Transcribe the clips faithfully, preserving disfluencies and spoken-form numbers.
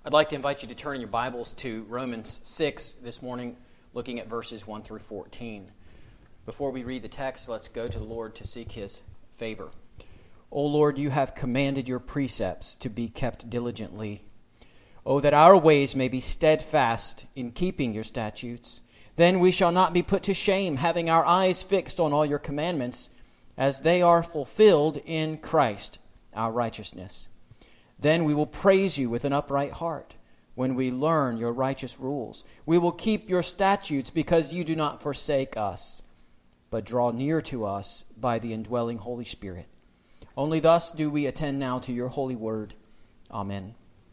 I'd like to invite you to turn your Bibles to Romans six this morning, looking at verses one through fourteen. Before we read the text, let's go to the Lord to seek His favor. O Lord, you have commanded your precepts to be kept diligently. O that our ways may be steadfast in keeping your statutes. Then we shall not be put to shame, having our eyes fixed on all your commandments, as they are fulfilled in Christ, our righteousness. Then we will praise you with an upright heart when we learn your righteous rules. We will keep your statutes because you do not forsake us, but draw near to us by the indwelling Holy Spirit. Only thus do we attend now to your holy word. Amen.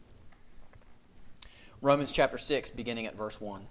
Romans chapter six, beginning at verse one.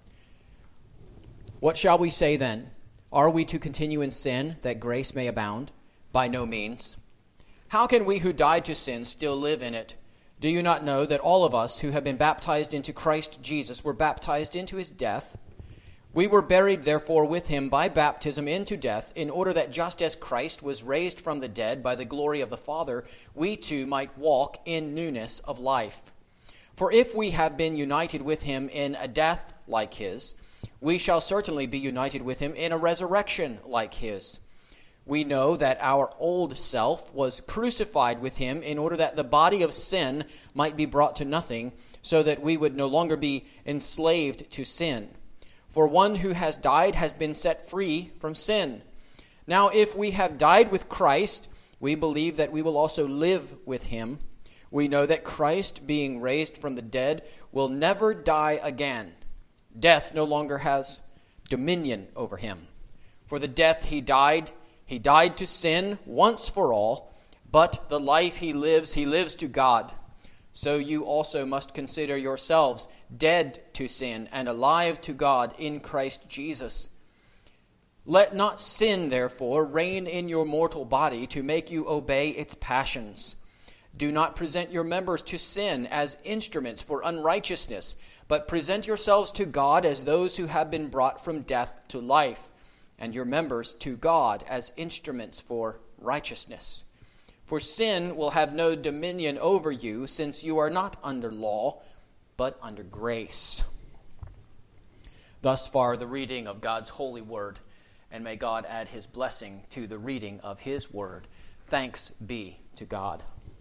What shall we say then? Are we to continue in sin that grace may abound? By no means. How can we who died to sin still live in it? Do you not know that all of us who have been baptized into Christ Jesus were baptized into his death? We were buried therefore with him by baptism into death, in order that just as Christ was raised from the dead by the glory of the Father, we too might walk in newness of life. For if we have been united with him in a death like his, we shall certainly be united with him in a resurrection like his. We know that our old self was crucified with him in order that the body of sin might be brought to nothing, so that we would no longer be enslaved to sin. For one who has died has been set free from sin. Now if we have died with Christ, we believe that we will also live with him. We know that Christ, being raised from the dead, will never die again. Death no longer has dominion over him. For the death he died, he died to sin once for all, but the life he lives, he lives to God. So you also must consider yourselves dead to sin and alive to God in Christ Jesus. Let not sin, therefore, reign in your mortal body to make you obey its passions. Do not present your members to sin as instruments for unrighteousness, but present yourselves to God as those who have been brought from death to life, and your members to God as instruments for righteousness. For sin will have no dominion over you, since you are not under law, but under grace. Thus far the reading of God's holy word, and may God add his blessing to the reading of his word. Thanks be to God.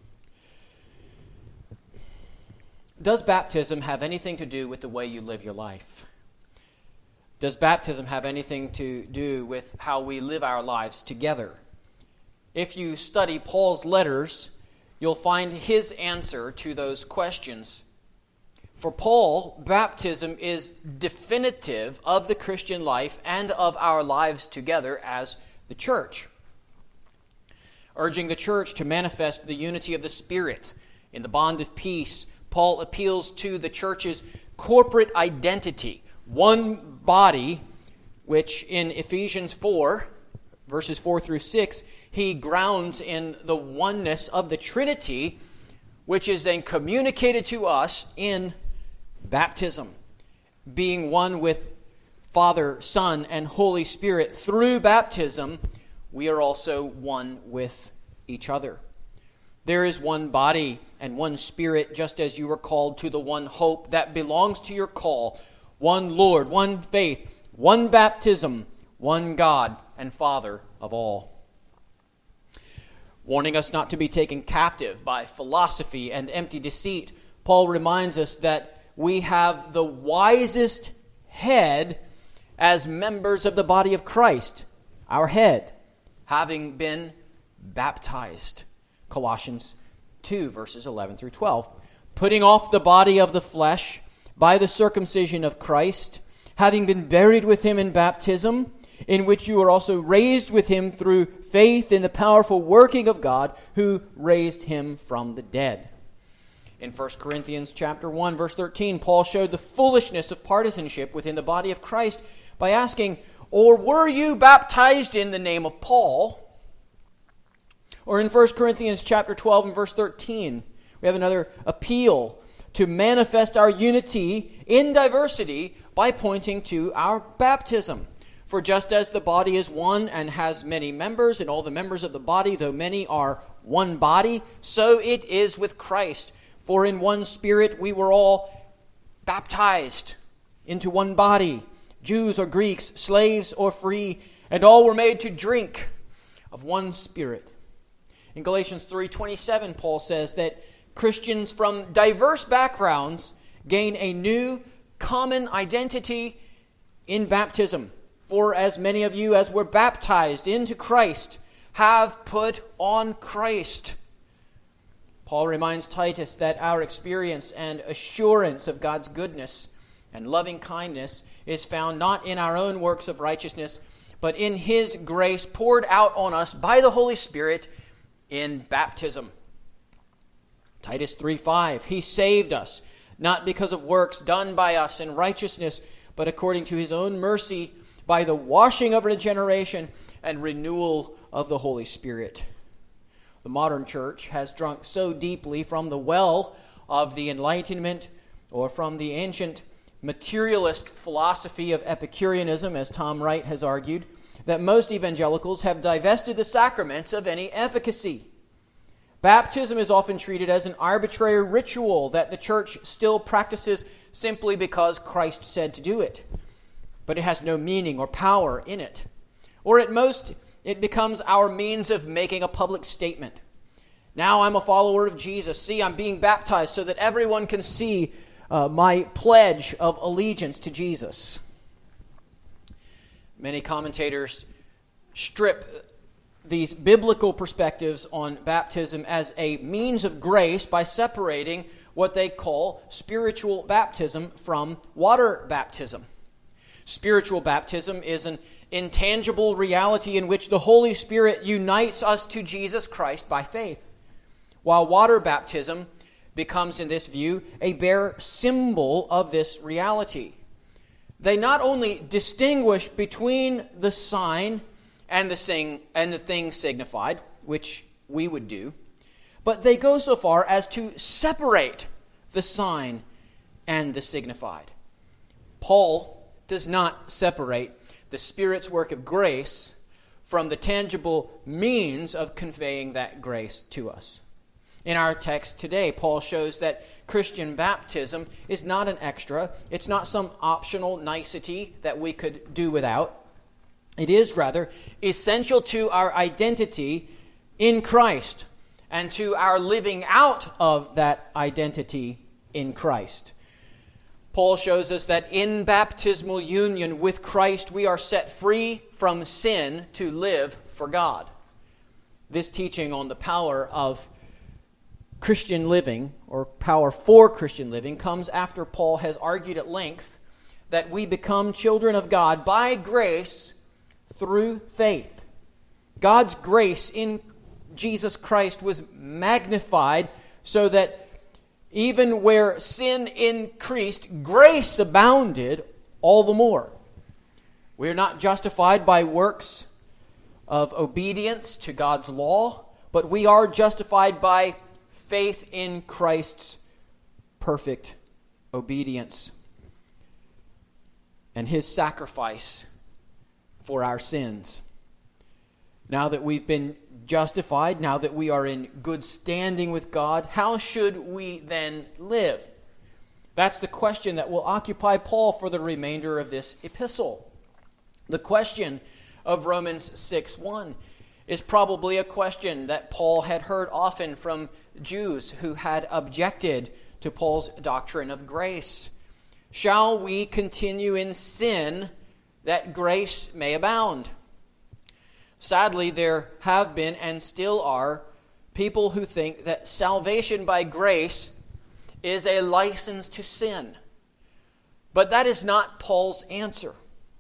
Does baptism have anything to do with the way you live your life? Does baptism have anything to do with how we live our lives together? If you study Paul's letters, you'll find his answer to those questions. For Paul, baptism is definitive of the Christian life and of our lives together as the church. Urging the church to manifest the unity of the Spirit in the bond of peace, Paul appeals to the church's corporate identity, one body, which in Ephesians four, verses four through six, he grounds in the oneness of the Trinity, which is then communicated to us in baptism. Being one with Father, Son, and Holy Spirit through baptism, we are also one with each other. There is one body and one Spirit, just as you were called to the one hope that belongs to your call. One Lord, one faith, one baptism, one God and Father of all. Warning us not to be taken captive by philosophy and empty deceit, Paul reminds us that we have the wisest head as members of the body of Christ, our head, having been baptized. Colossians two, verses eleven through twelve. Putting off the body of the flesh by the circumcision of Christ, having been buried with him in baptism, in which you are also raised with him through faith in the powerful working of God who raised him from the dead. In First Corinthians chapter one, verse thirteen, Paul showed the foolishness of partisanship within the body of Christ by asking, or were you baptized in the name of Paul? Or in First Corinthians chapter twelve and verse thirteen, we have another appeal to manifest our unity in diversity by pointing to our baptism. For just as the body is one and has many members, and all the members of the body, though many, are one body, so it is with Christ. For in one Spirit we were all baptized into one body, Jews or Greeks, slaves or free, and all were made to drink of one Spirit. In Galatians three twenty-seven, Paul says that Christians from diverse backgrounds gain a new common identity in baptism. For as many of you as were baptized into Christ have put on Christ. Paul reminds Titus that our experience and assurance of God's goodness and loving kindness is found not in our own works of righteousness, but in His grace poured out on us by the Holy Spirit in baptism. Titus three five, He saved us, not because of works done by us in righteousness, but according to His own mercy, by the washing of regeneration and renewal of the Holy Spirit. The modern church has drunk so deeply from the well of the Enlightenment, or from the ancient materialist philosophy of Epicureanism, as Tom Wright has argued, that most evangelicals have divested the sacraments of any efficacy. Baptism is often treated as an arbitrary ritual that the church still practices simply because Christ said to do it, but it has no meaning or power in it. Or at most, it becomes our means of making a public statement. Now I'm a follower of Jesus. See, I'm being baptized so that everyone can see uh, my pledge of allegiance to Jesus. Many commentators strip these biblical perspectives on baptism as a means of grace by separating what they call spiritual baptism from water baptism. Spiritual baptism is an intangible reality in which the Holy Spirit unites us to Jesus Christ by faith, while water baptism becomes, in this view, a bare symbol of this reality. They not only distinguish between the sign and the sing and the thing signified, which we would do, but they go so far as to separate the sign and the signified. Paul does not separate the Spirit's work of grace from the tangible means of conveying that grace to us. In our text today, Paul shows that Christian baptism is not an extra. It's not some optional nicety that we could do without. It is rather essential to our identity in Christ and to our living out of that identity in Christ. Paul shows us that in baptismal union with Christ, we are set free from sin to live for God. This teaching on the power of Christian living, or power for Christian living, comes after Paul has argued at length that we become children of God by grace through faith. God's grace in Jesus Christ was magnified so that even where sin increased, grace abounded all the more. We are not justified by works of obedience to God's law, but we are justified by faith in Christ's perfect obedience and His sacrifice for our sins. Now that we've been justified, now that we are in good standing with God, how should we then live? That's the question that will occupy Paul for the remainder of this epistle. The question of Romans six one is probably a question that Paul had heard often from Jews who had objected to Paul's doctrine of grace. Shall we continue in sin that grace may abound? Sadly, there have been and still are people who think that salvation by grace is a license to sin. But that is not Paul's answer.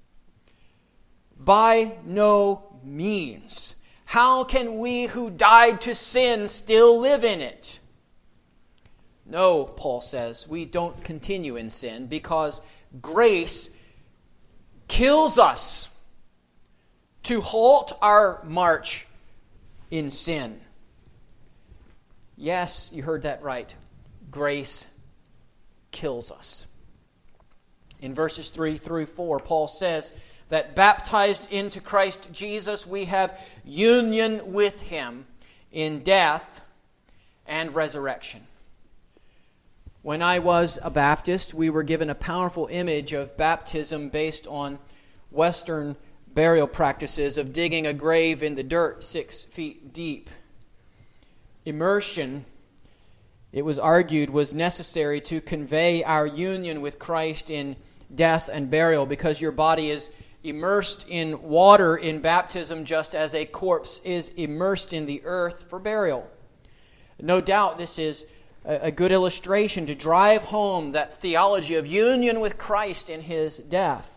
By no means. How can we who died to sin still live in it? No, Paul says, we don't continue in sin because grace kills us to halt our march in sin. Yes, you heard that right. Grace kills us. In verses three through four, Paul says that baptized into Christ Jesus, we have union with Him in death and resurrection. When I was a Baptist, we were given a powerful image of baptism based on Western burial practices of digging a grave in the dirt six feet deep. Immersion, it was argued, was necessary to convey our union with Christ in death and burial, because your body is immersed in water in baptism just as a corpse is immersed in the earth for burial. No doubt this is a good illustration to drive home that theology of union with Christ in His death.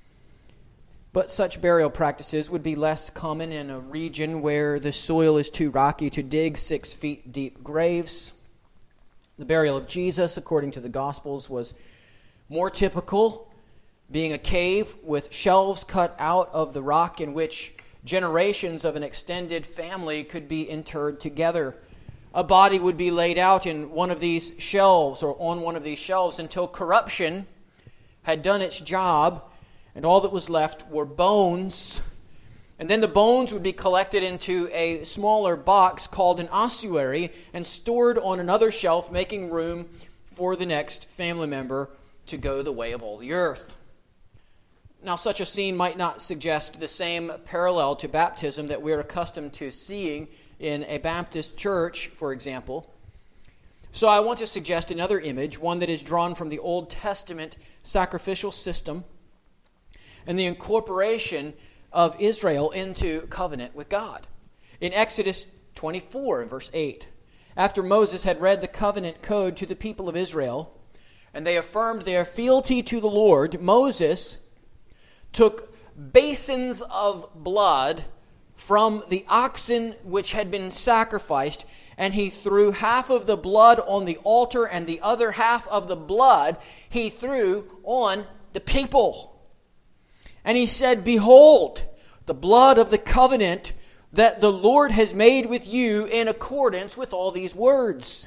But such burial practices would be less common in a region where the soil is too rocky to dig six feet deep graves. The burial of Jesus, according to the Gospels, was more typical, being a cave with shelves cut out of the rock in which generations of an extended family could be interred together. A body would be laid out in one of these shelves or on one of these shelves until corruption had done its job, and all that was left were bones. And then the bones would be collected into a smaller box called an ossuary and stored on another shelf, making room for the next family member to go the way of all the earth. Now, such a scene might not suggest the same parallel to baptism that we're accustomed to seeing in a Baptist church, for example. So I want to suggest another image, one that is drawn from the Old Testament sacrificial system and the incorporation of Israel into covenant with God. In Exodus twenty-four, in verse eight, after Moses had read the covenant code to the people of Israel, and they affirmed their fealty to the Lord, Moses took basins of blood from the oxen which had been sacrificed, and he threw half of the blood on the altar, and the other half of the blood he threw on the people. And he said, "Behold, the blood of the covenant that the Lord has made with you in accordance with all these words."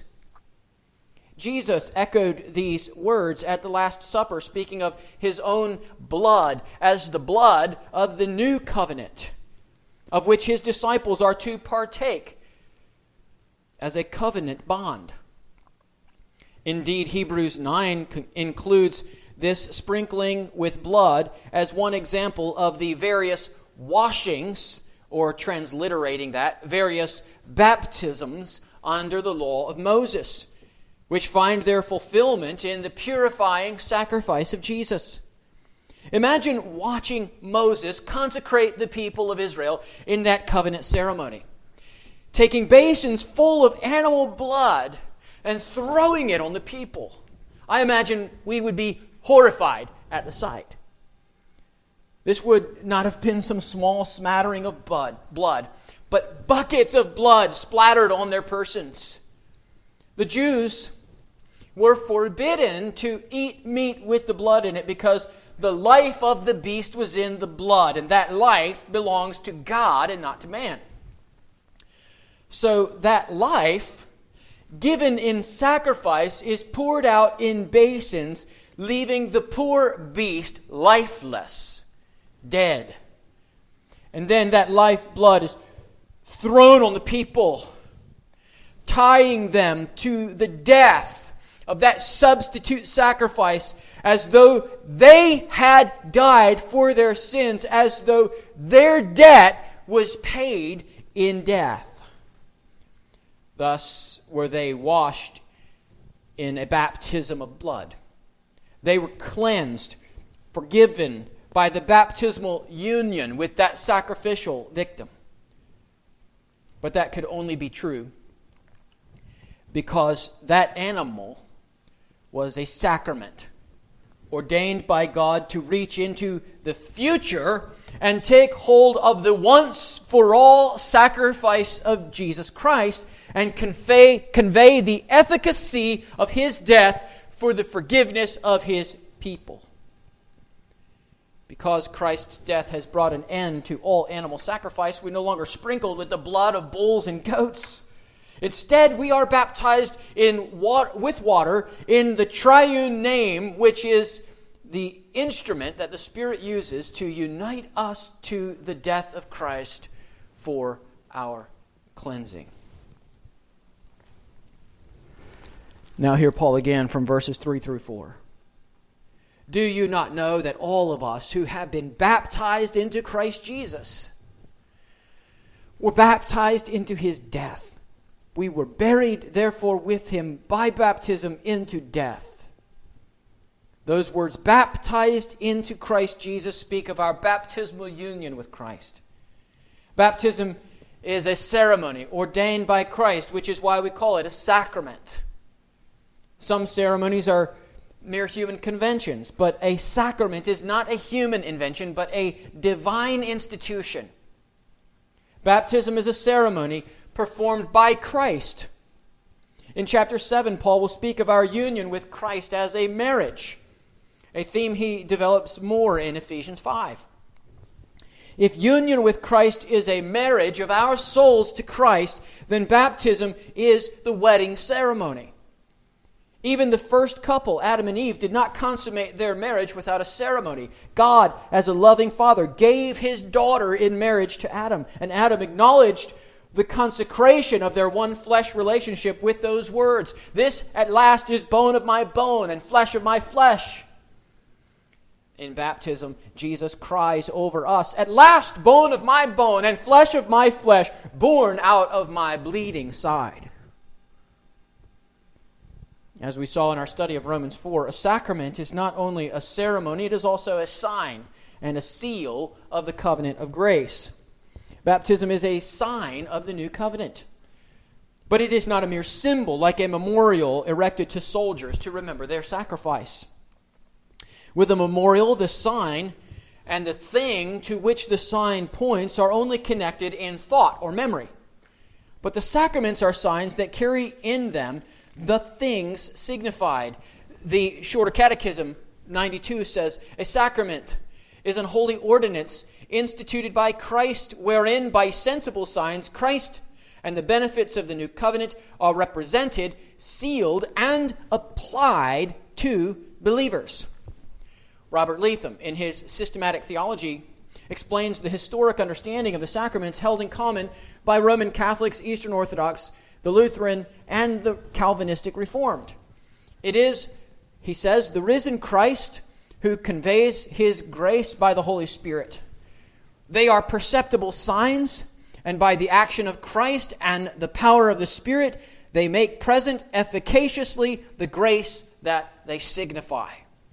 Jesus echoed these words at the Last Supper, speaking of His own blood as the blood of the new covenant, of which His disciples are to partake as a covenant bond. Indeed, Hebrews nine includes this sprinkling with blood as one example of the various washings, or transliterating that, various baptisms under the law of Moses, which find their fulfillment in the purifying sacrifice of Jesus. Imagine watching Moses consecrate the people of Israel in that covenant ceremony, taking basins full of animal blood and throwing it on the people. I imagine we would be horrified at the sight. This would not have been some small smattering of blood, blood, but buckets of blood splattered on their persons. The Jews were forbidden to eat meat with the blood in it because the life of the beast was in the blood, and that life belongs to God and not to man. So that life, given in sacrifice, is poured out in basins, leaving the poor beast lifeless, dead. And then that lifeblood is thrown on the people, tying them to the death of that substitute sacrifice, as though they had died for their sins, as though their debt was paid in death. Thus were they washed in a baptism of blood. They were cleansed, forgiven by the baptismal union with that sacrificial victim. But that could only be true because that animal was a sacrament ordained by God to reach into the future and take hold of the once-for-all sacrifice of Jesus Christ and convey, convey the efficacy of His death for the forgiveness of His people. Because Christ's death has brought an end to all animal sacrifice, we're no longer sprinkled with the blood of bulls and goats. Instead, we are baptized in water, with water in the triune name, which is the instrument that the Spirit uses to unite us to the death of Christ for our cleansing. Now hear Paul again from verses three through four. Do you not know that all of us who have been baptized into Christ Jesus were baptized into his death? We were buried, therefore, with him by baptism into death. Those words, baptized into Christ Jesus, speak of our baptismal union with Christ. Baptism is a ceremony ordained by Christ, which is why we call it a sacrament. Some ceremonies are mere human conventions, but a sacrament is not a human invention, but a divine institution. Baptism is a ceremony performed by Christ. In chapter seven, Paul will speak of our union with Christ as a marriage, a theme he develops more in Ephesians five. If union with Christ is a marriage of our souls to Christ, then baptism is the wedding ceremony. Even the first couple, Adam and Eve, did not consummate their marriage without a ceremony. God, as a loving Father, gave his daughter in marriage to Adam, and Adam acknowledged the consecration of their one flesh relationship with those words. This at last is bone of my bone and flesh of my flesh. In baptism, Jesus cries over us, at last bone of my bone and flesh of my flesh, born out of my bleeding side. As we saw in our study of Romans four, a sacrament is not only a ceremony, it is also a sign and a seal of the covenant of grace. Baptism is a sign of the new covenant. But it is not a mere symbol like a memorial erected to soldiers to remember their sacrifice. With a memorial, the sign and the thing to which the sign points are only connected in thought or memory. But the sacraments are signs that carry in them the things signified. The Shorter Catechism, ninety-two, says, a sacrament is an holy ordinance instituted by Christ, wherein by sensible signs Christ and the benefits of the new covenant are represented, sealed, and applied to believers. Robert Leatham, in his Systematic Theology, explains the historic understanding of the sacraments held in common by Roman Catholics, Eastern Orthodox, the Lutheran, and the Calvinistic Reformed. It is, he says, the risen Christ who conveys his grace by the Holy Spirit. They are perceptible signs, and by the action of Christ and the power of the Spirit, they make present efficaciously the grace that they signify.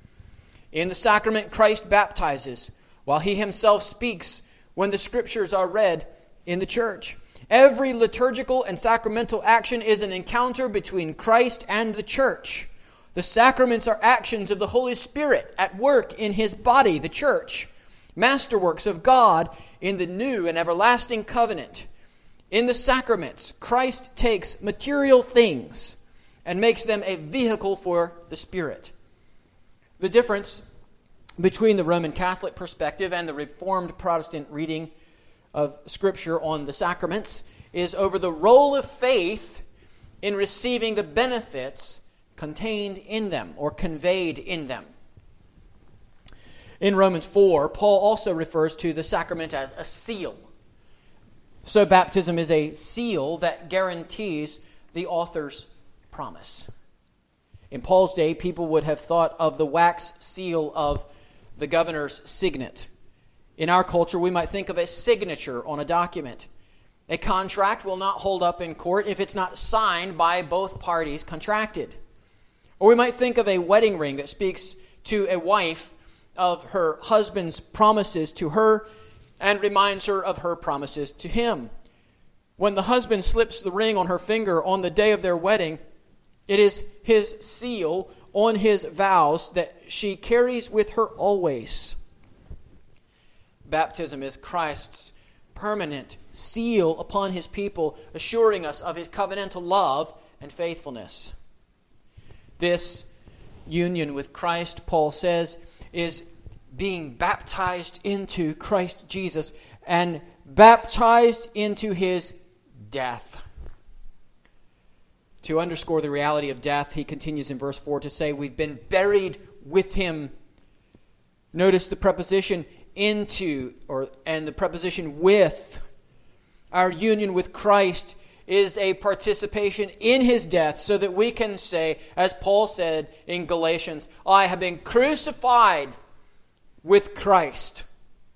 In the sacrament, Christ baptizes, while he himself speaks when the Scriptures are read in the church. Every liturgical and sacramental action is an encounter between Christ and the church. The sacraments are actions of the Holy Spirit at work in his body, the church. Masterworks of God in the new and everlasting covenant. In the sacraments, Christ takes material things and makes them a vehicle for the Spirit. The difference between the Roman Catholic perspective and the Reformed Protestant reading of Scripture on the sacraments is over the role of faith in receiving the benefits contained in them or conveyed in them. In Romans four, Paul also refers to the sacrament as a seal. So baptism is a seal that guarantees the author's promise. In Paul's day, people would have thought of the wax seal of the governor's signet. In our culture, we might think of a signature on a document. A contract will not hold up in court if it's not signed by both parties contracted. Or we might think of a wedding ring that speaks to a wife of her husband's promises to her and reminds her of her promises to him. When the husband slips the ring on her finger on the day of their wedding, it is his seal on his vows that she carries with her always. Baptism is Christ's permanent seal upon his people, assuring us of his covenantal love and faithfulness. This union with Christ, Paul says, is being baptized into Christ Jesus and baptized into his death. To underscore the reality of death, he continues in verse four to say, we've been buried with him. Notice the preposition into or and the preposition with. Our union with Christ is a participation in his death so that we can say, as Paul said in Galatians, I have been crucified with Christ.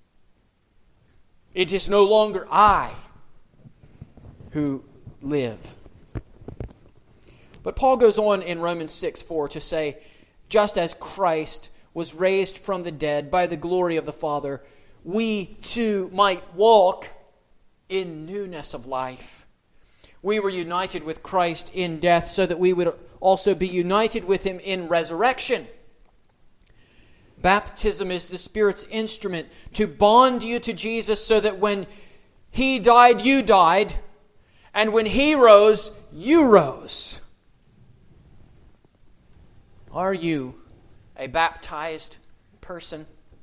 It is no longer I who live. But Paul goes on in Romans six four to say, just as Christ was raised from the dead by the glory of the Father, we too might walk in newness of life. We were united with Christ in death so that we would also be united with him in resurrection. Baptism is the Spirit's instrument to bond you to Jesus so that when he died, you died, and when he rose, you rose. Are you a baptized person?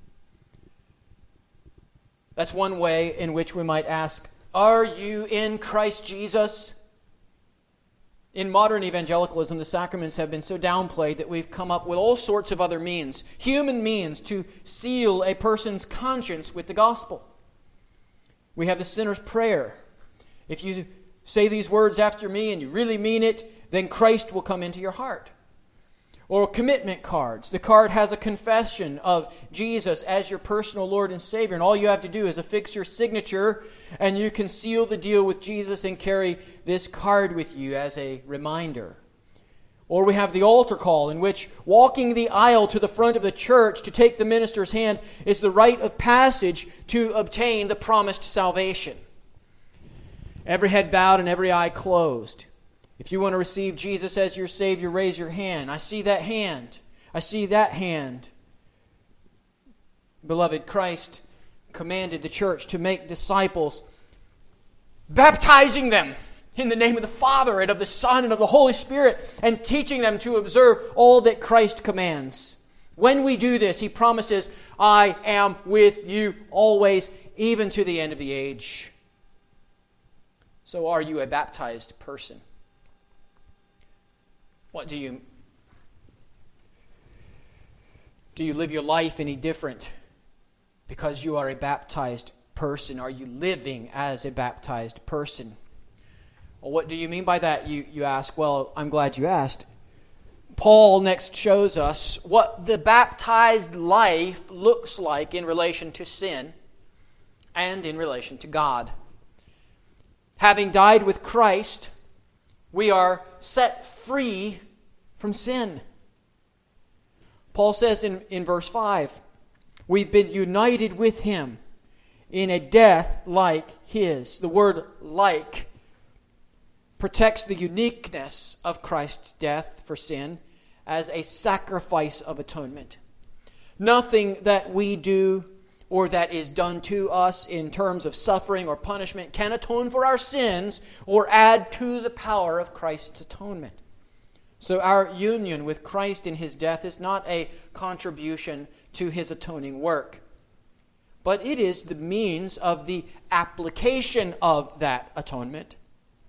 That's one way in which we might ask, are you in Christ Jesus? In modern evangelicalism, the sacraments have been so downplayed that we've come up with all sorts of other means, human means, to seal a person's conscience with the gospel. We have the sinner's prayer. If you say these words after me and you really mean it, then Christ will come into your heart. Or commitment cards. The card has a confession of Jesus as your personal Lord and Savior, and all you have to do is affix your signature, and you can seal the deal with Jesus and carry this card with you as a reminder. Or we have the altar call, in which walking the aisle to the front of the church to take the minister's hand is the rite of passage to obtain the promised salvation. Every head bowed and every eye closed. If you want to receive Jesus as your Savior, raise your hand. I see that hand. I see that hand. Beloved, Christ commanded the church to make disciples, baptizing them in the name of the Father and of the Son and of the Holy Spirit, and teaching them to observe all that Christ commands. When we do this, he promises, I am with you always, even to the end of the age. So are you a baptized person? What do you do you live your life any different because you are a baptized person? Are you living as a baptized person? Well, what do you mean by that, you, you ask? Well, I'm glad you asked. Paul next shows us what the baptized life looks like in relation to sin and in relation to God. Having died with Christ, we are set free from sin. Paul says in, in verse five, we've been united with him in a death like his. The word like protects the uniqueness of Christ's death for sin as a sacrifice of atonement. Nothing that we do or that is done to us in terms of suffering or punishment can atone for our sins or add to the power of Christ's atonement. So our union with Christ in his death is not a contribution to his atoning work, but it is the means of the application of that atonement.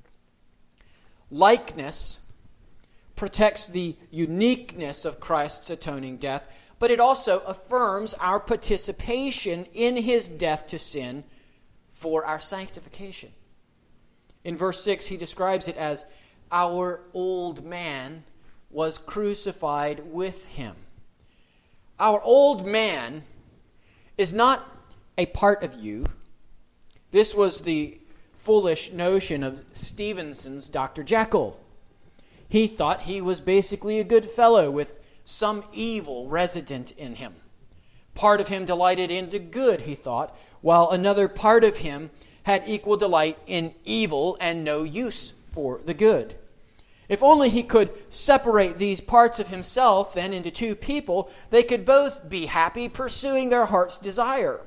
Likeness protects the uniqueness of Christ's atoning death, but it also affirms our participation in his death to sin for our sanctification. In verse six, he describes it as, our old man was crucified with him. Our old man is not a part of you. This was the foolish notion of Stevenson's Doctor Jekyll. He thought he was basically a good fellow with some evil resident in him. Part of him delighted in the good, he thought, while another part of him had equal delight in evil and no use for the good. If only he could separate these parts of himself then into two people, they could both be happy pursuing their heart's desire.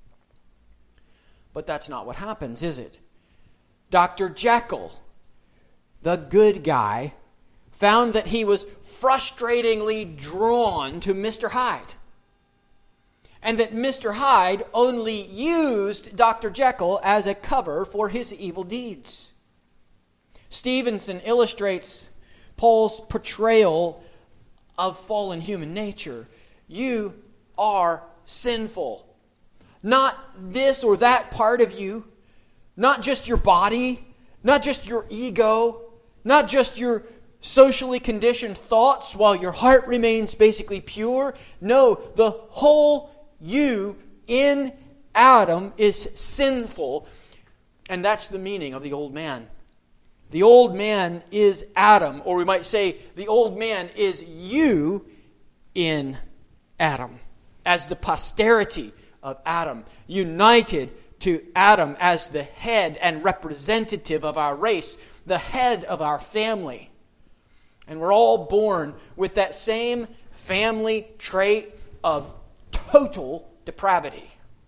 But that's not what happens, is it? Doctor Jekyll, the good guy, found that he was frustratingly drawn to Mister Hyde, and that Mister Hyde only used Doctor Jekyll as a cover for his evil deeds. Stevenson illustrates Paul's portrayal of fallen human nature. You are sinful. Not this or that part of you, not just your body, Not just your ego, not just your socially conditioned thoughts while your heart remains basically pure. No, the whole you in Adam is sinful. And that's the meaning of the old man. The old man is Adam, or we might say the old man is you in Adam, as the posterity of Adam, united to Adam as the head and representative of our race, the head of our family. And we're all born with that same family trait of total depravity.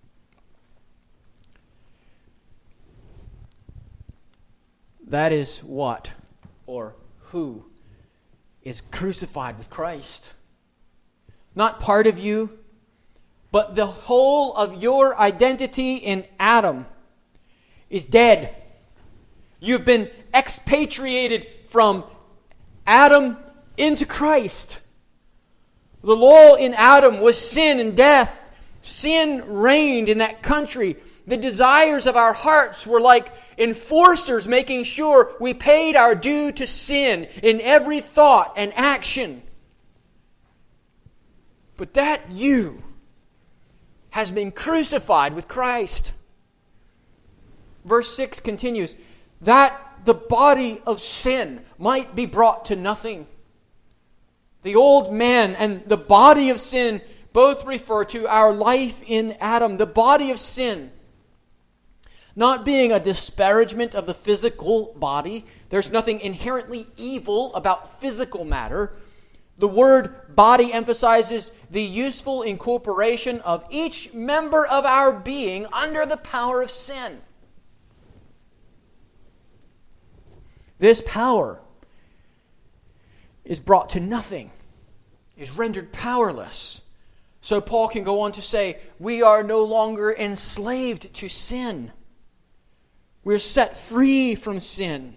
That is what, or who, is crucified with Christ. Not part of you, but the whole of your identity in Adam is dead. You've been expatriated from Adam into Christ. The law in Adam was sin and death. Sin reigned in that country. The desires of our hearts were like enforcers making sure we paid our due to sin in every thought and action. But that you has been crucified with Christ. Verse six continues, that the body of sin might be brought to nothing. The old man and the body of sin both refer to our life in Adam. The body of sin, not being a disparagement of the physical body. There's nothing inherently evil about physical matter. The word body emphasizes the useful incorporation of each member of our being under the power of sin. This power is brought to nothing, is rendered powerless. So Paul can go on to say, we are no longer enslaved to sin. We're set free from sin.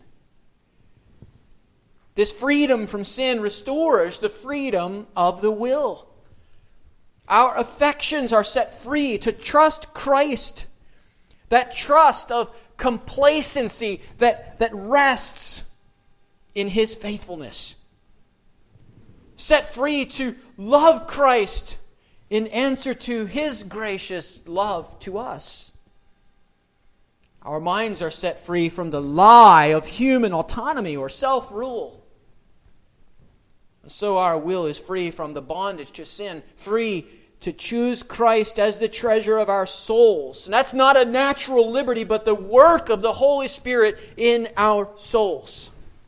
This freedom from sin restores the freedom of the will. Our affections are set free to trust Christ. That trust of complacency that, that rests in His faithfulness. Set free to love Christ in answer to His gracious love to us. Our minds are set free from the lie of human autonomy or self-rule. So our will is free from the bondage to sin, free to choose Christ as the treasure of our souls. And that's not a natural liberty, but the work of the Holy Spirit in our souls.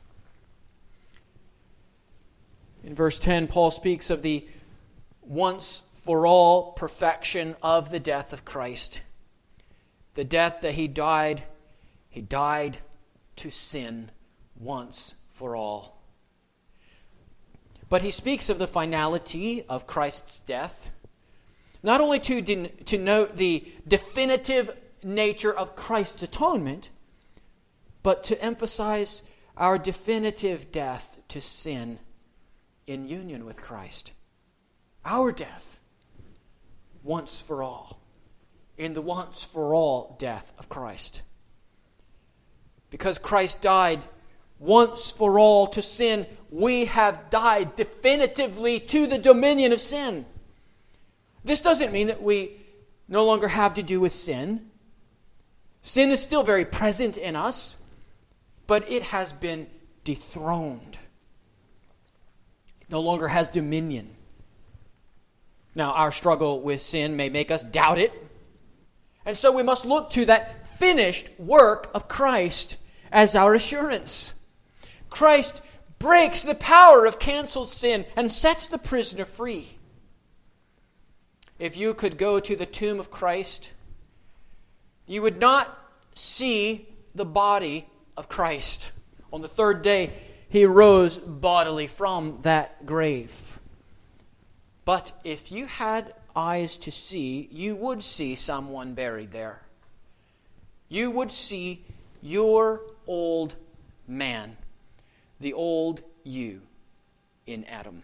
In verse ten, Paul speaks of the once-for-all perfection of the death of Christ. The death that He died, He died to sin once for all. But he speaks of the finality of Christ's death, not only to denote the definitive nature of Christ's atonement, but to emphasize our definitive death to sin in union with Christ. Our death, once for all, in the once for all death of Christ. Because Christ died once for all to sin, we have died definitively to the dominion of sin. This doesn't mean that we no longer have to do with sin. Sin is still very present in us, but it has been dethroned. It no longer has dominion. Now, our struggle with sin may make us doubt it, and so we must look to that finished work of Christ as our assurance. Christ breaks the power of canceled sin and sets the prisoner free. If you could go to the tomb of Christ, you would not see the body of Christ. On the third day, He rose bodily from that grave. But if you had eyes to see, you would see someone buried there. You would see your old man, the old you in Adam.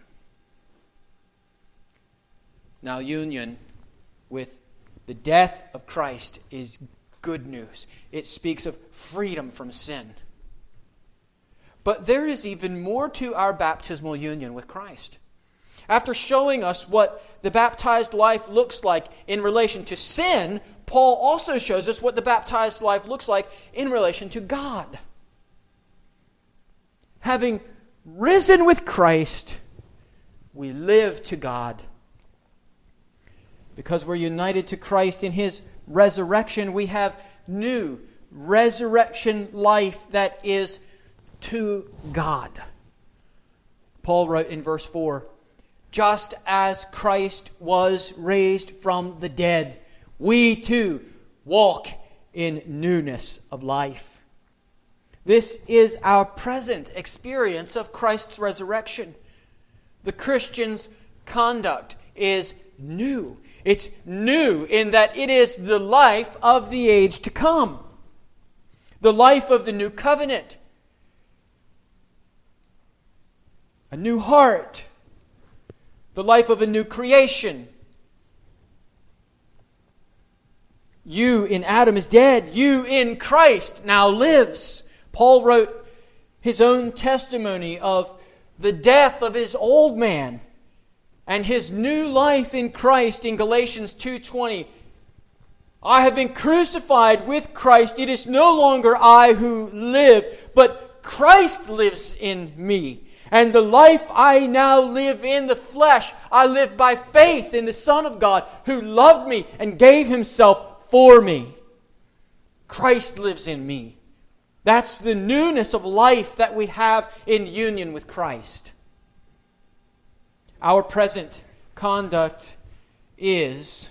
Now, union with the death of Christ is good news. It speaks of freedom from sin. But there is even more to our baptismal union with Christ. After showing us what the baptized life looks like in relation to sin, Paul also shows us what the baptized life looks like in relation to God. Having risen with Christ, we live to God. Because we're united to Christ in His resurrection, we have new resurrection life that is to God. Paul wrote in verse four, just as Christ was raised from the dead, we too walk in newness of life. This is our present experience of Christ's resurrection. The Christian's conduct is new. It's new in that it is the life of the age to come. The life of the new covenant. A new heart. The life of a new creation. You in Adam is dead. You in Christ now lives. Paul wrote his own testimony of the death of his old man and his new life in Christ in Galatians two twenty. I have been crucified with Christ. It is no longer I who live, but Christ lives in me. And the life I now live in the flesh, I live by faith in the Son of God who loved me and gave Himself for me. Christ lives in me. That's the newness of life that we have in union with Christ. Our present conduct is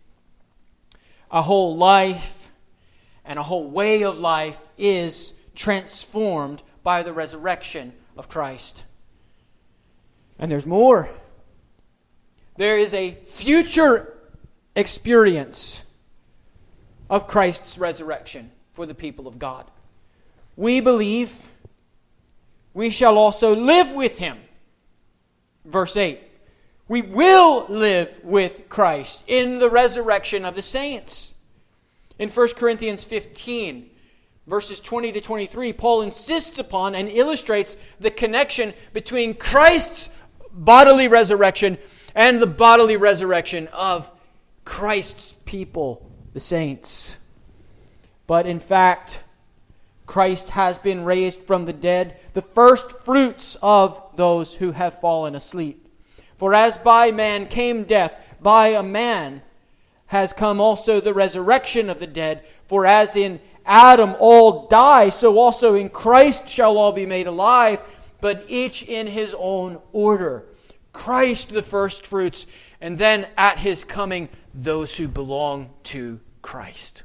a whole life and a whole way of life is transformed by the resurrection of Christ. And there's more. There is a future experience of Christ's resurrection for the people of God. We believe we shall also live with Him. Verse eight. We will live with Christ in the resurrection of the saints. In First Corinthians fifteen, verses twenty to twenty-three, Paul insists upon and illustrates the connection between Christ's bodily resurrection and the bodily resurrection of Christ's people, the saints. But in fact, Christ has been raised from the dead, the first fruits of those who have fallen asleep. For as by man came death, by a man has come also the resurrection of the dead. For as in Adam all die, so also in Christ shall all be made alive, but each in his own order. Christ the first fruits, and then at His coming, those who belong to Christ.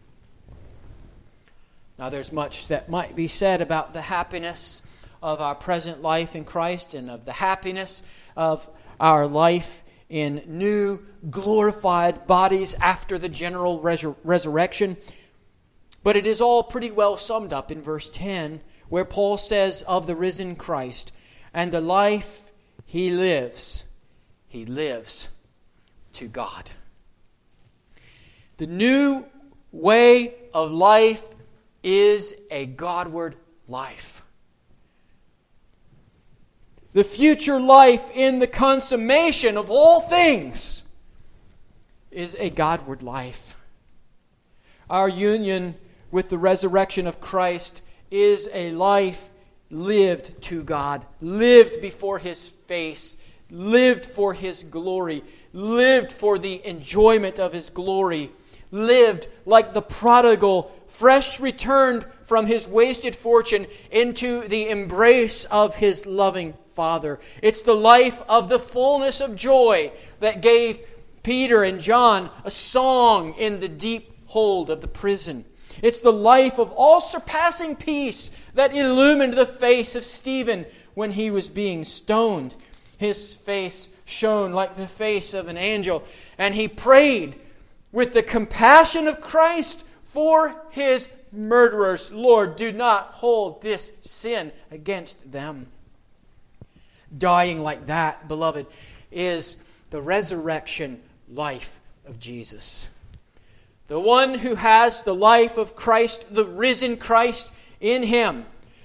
Now there's much that might be said about the happiness of our present life in Christ and of the happiness of our life in new glorified bodies after the general resur- resurrection. But it is all pretty well summed up in verse ten, where Paul says of the risen Christ, and the life He lives, He lives to God. The new way of life is a Godward life. The future life in the consummation of all things is a Godward life. Our union with the resurrection of Christ is a life lived to God, lived before His face, lived for His glory, lived for the enjoyment of His glory, lived like the prodigal, fresh returned from his wasted fortune into the embrace of his loving Father. It's the life of the fullness of joy that gave Peter and John a song in the deep hold of the prison. It's the life of all-surpassing peace that illumined the face of Stephen when he was being stoned. His face shone like the face of an angel, and he prayed with the compassion of Christ for his murderers. Lord, do not hold this sin against them. Dying like that, beloved, is the resurrection life of Jesus. The one who has the life of Christ, the risen Christ in him,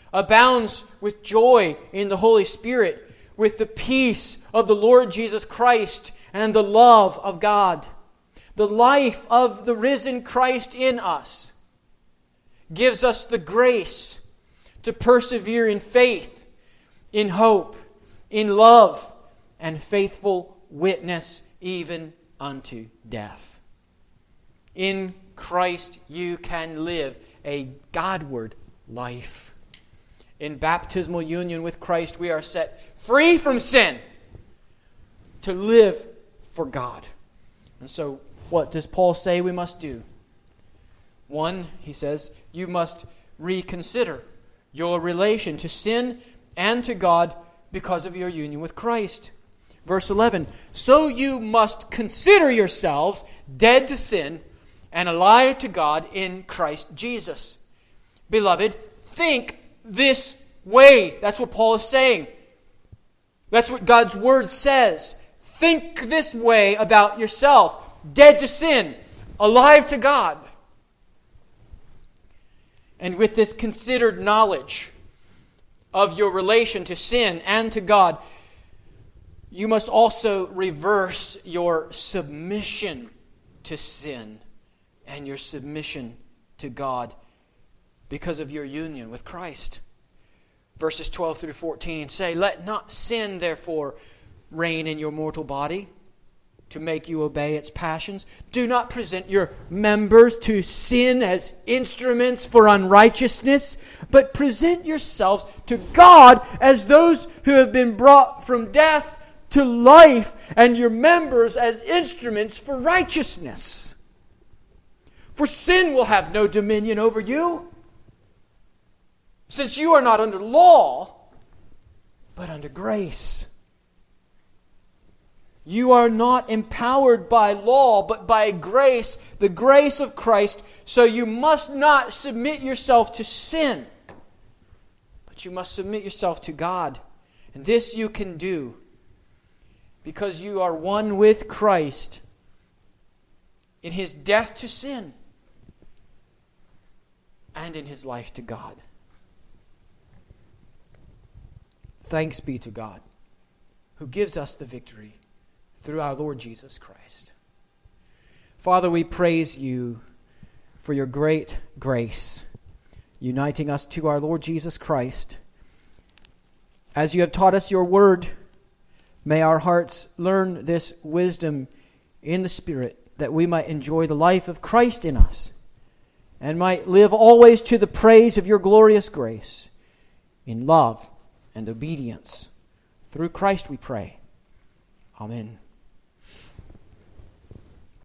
abounds with joy in the Holy Spirit, with the peace of the Lord Jesus Christ and the love of God. The life of the risen Christ in us gives us the grace to persevere in faith, in hope, in love, and faithful witness even unto death. In Christ you can live a Godward life. In baptismal union with Christ we are set free from sin to live for God. And so what does Paul say we must do? One, he says, you must reconsider your relation to sin and to God because of your union with Christ. Verse eleven, so you must consider yourselves dead to sin and alive to God in Christ Jesus. Beloved, think this way. That's what Paul is saying. That's what God's Word says. Think this way about yourself. Dead to sin, alive to God. And with this considered knowledge of your relation to sin and to God, you must also reverse your submission to sin and your submission to God because of your union with Christ. Verses twelve through fourteen say, let not sin, therefore, reign in your mortal body to make you obey its passions. Do not present your members to sin as instruments for unrighteousness, but present yourselves to God as those who have been brought from death to life, and your members as instruments for righteousness. For sin will have no dominion over you, since you are not under law, but under grace. You are not empowered by law, but by grace, the grace of Christ. So you must not submit yourself to sin, but you must submit yourself to God. And this you can do because you are one with Christ in His death to sin and in His life to God. Thanks be to God, who gives us the victory through our Lord Jesus Christ. Father, we praise You for Your great grace, uniting us to our Lord Jesus Christ. As You have taught us Your word, may our hearts learn this wisdom in the Spirit, that we might enjoy the life of Christ in us, and might live always to the praise of Your glorious grace, in love and obedience. Through Christ we pray. Amen.